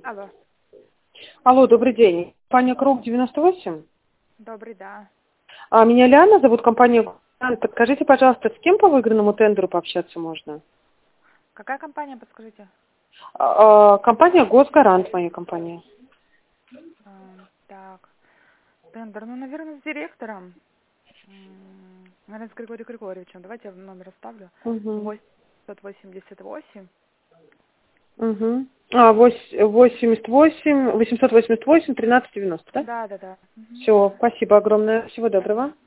Алло, Алло, добрый день. Компания Круг 98. добрый, да. Меня Лиана зовут, компания «Госгарант». Подскажите, пожалуйста, с кем по выигранному тендеру пообщаться можно? Какая компания, подскажите? Компания «Госгарант», моя компания. Так, тендер, ну, наверное, с директором. Наверное, с Григорием Григорьевичем. Давайте я номер оставлю. Угу. 888. Угу. 88, 888, 1390, да? Да. Все, спасибо огромное. Всего доброго.